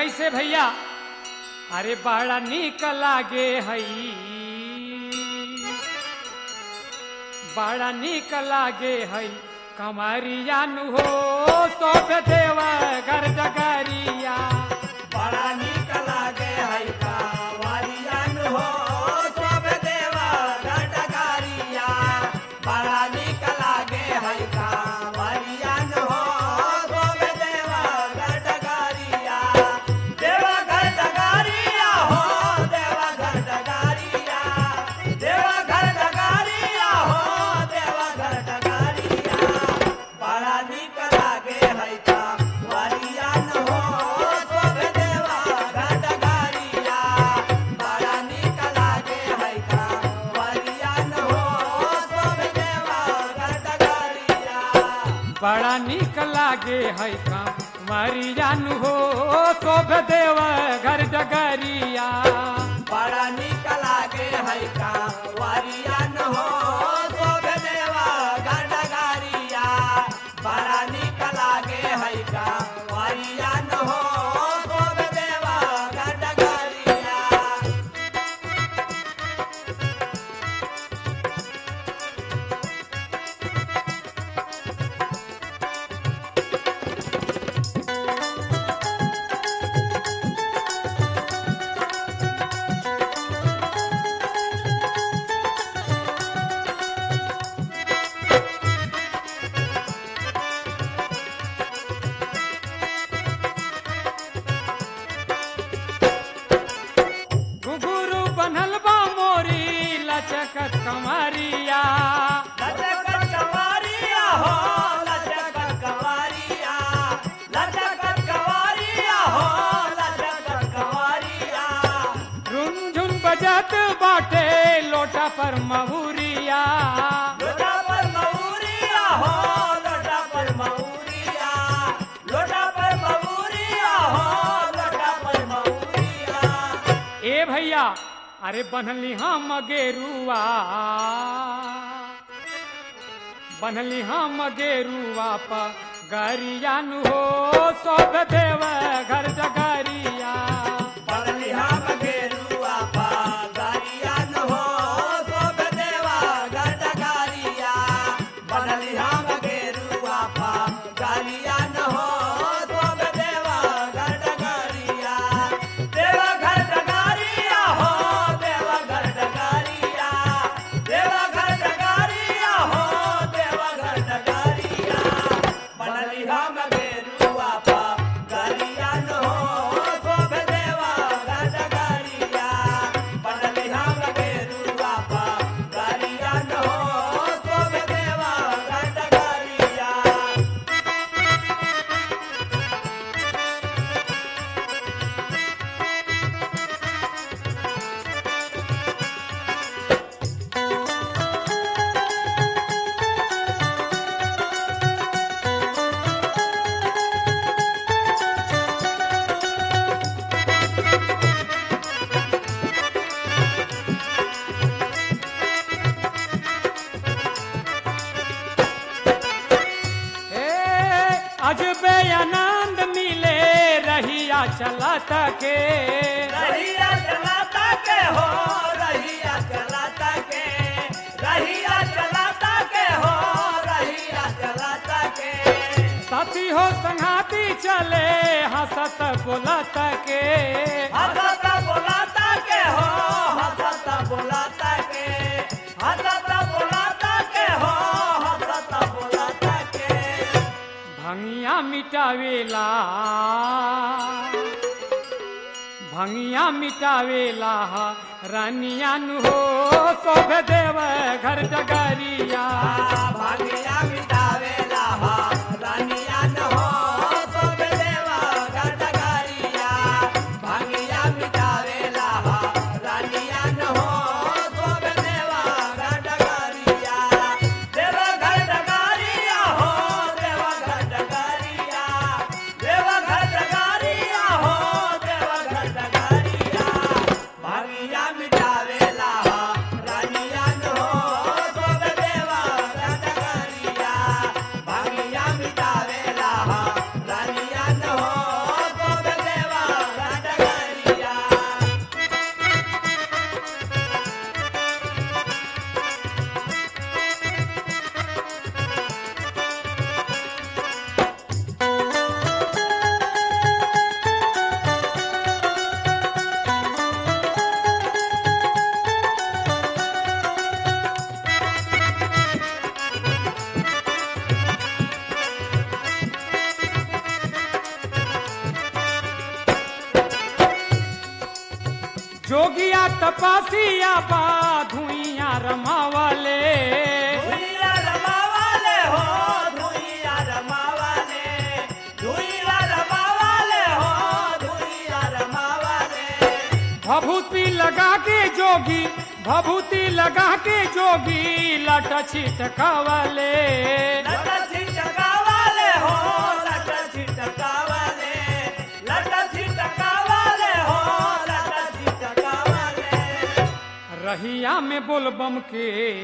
कैसे भैया अरे बड़ा निक लागे हई बड़ा निक लागे हई कमरिया नु हो सोभ देवा घर जगरिया बड़ा निक लागे है कांवरिया नु हो सब देवा घटकारिया बड़ा निक लागे है कांवरिया नु हो सब देवा घटकारिया देवा घटकारिया हो देवा घटकारिया देवा घटकारिया हो देवा घटकारिया बड़ा निक लागे है कांवरिया नु हो सब देवा घटकारिया बड़ा निक लागे है कांवरिया नु हो सब देवा घटकारिया बड़ा निक लागे हई कमरिया नु हो सोभ देवा घर जगरिया बड़ा निक लागे है कांवरिया नु हो सब देवा घटकारिया बड़ा निक लागे है कांवरिया नु हो सब देवा घटकारिया घुघुरु बनल बा मोरी लचकत कमरिया लचकत कवारिया हो लचकत कवारिया लचकत कवारिया हो लचकत कवारिया झुनझुन बजत बाटे लोटा पर महुरिया लोटा पर मऊरिया हो लोटा पर मऊरिया लोटा पर मऊरिया हो लोटा पर मऊरिया ए भैया अरे बनली हम गेरुआ बनली हम गेरुआ प गरिया नु हो सोभ देव घर जगरिया बदली हम गेरुआ पा गारिया न हो सब देवा घटकारिया बदली हम गेरुआ पा गारिया न हो सब देवा घटकारिया देवा घटकारिया हो देवा घटकारिया देवा घटकारिया हो देवा घटकारिया बदली हम गेरुआ पा गारिया न हो सब देवा घटकारिया बदली हम गेरुआ पा गारिया न हो सब देवा घटकारिया ए अजबे आनंद मिले रहिया चलत के रहिया चलाता के हो रहिया चलाता के रहिया चलाता के हो रहिया चलाता के साथी हो संघाती चले हंसत बोलत के हंसता बोलाता के हो हंसता बोलाता के हंसता बोलाता के हो हंसता बोलाता के भंगिया मिटावेला भंगिया मिटावेला रानिया नु हो सोभ देव घर जगरिया भागिया मिटावेला हा रानिया न हो सब देवा घटकारिया भागिया मिटावेला हा रानिया न हो सब देवा घटकारिया देवा घटकारिया हो देवा घटकारिया देवा घटकारिया हो देवा घटकारिया भागिया मिटावेला हा रानिया न हो सब देवा घटकारिया जोगिया तपसिया बा धुइया रमावले धुइया रमावाले हो धुइया रमावाले धुइया रमावाले हो धुइया रमावाले भभूति लगा के जोगी भभूति लगा के जोगी लट छिटकावले लट छिटकावाले हो लट छिटकावाले लट छिटकावाले हो लट छिटकावाले रहिया में बोलबम के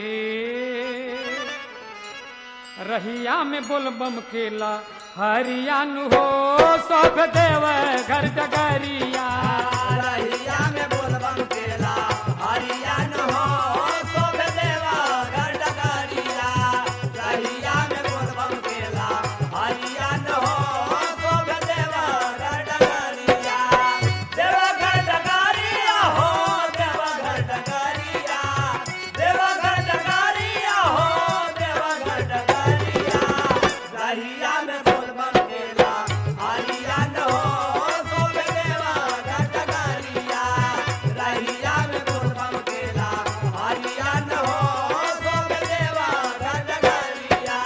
रहिया में बोलबम के ला हरियान हो सब देव घर डगरिया रहिया में बोलबम केला हरियान हो सोभ देवा घर डगरिया रहिया में बोलबम केला हरियान हो सोभ देवा घर डगरिया देवा घर डगरिया हो देवा घर डगरिया देवा घर डगरिया हो देवा घर डगरिया रहिया में बोलबम केला हरियान हो सोभ देवा घर डगरिया रहिया में बोलबम केला हरियान हो सोभ देवा घर डगरिया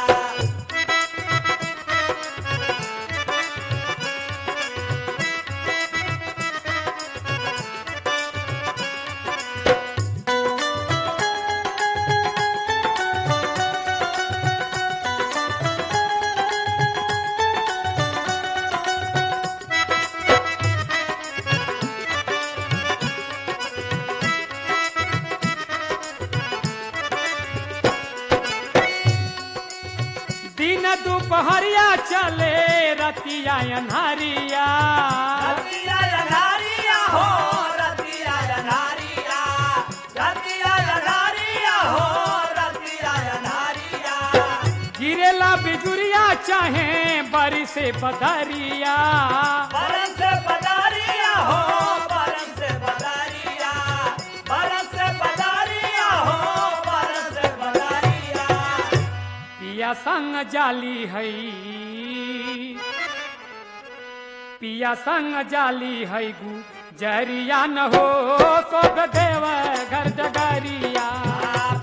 दिन दोपहरिया चले रतिया अन्हारिया रतिया अन्हारिया हो रतिया अन्हारिया रतिया अन्हारिया हो रतिया अन्हारिया गिरेला बिजुरिया चाहे बरी से बदरिया बरस से बदारिया हो बरस से बदारिया बरस से बदारिया हो बरस से बदारिया पिया संग जाली है पिया संग जाली है गुजरिया न हो सब देव घर डगरिया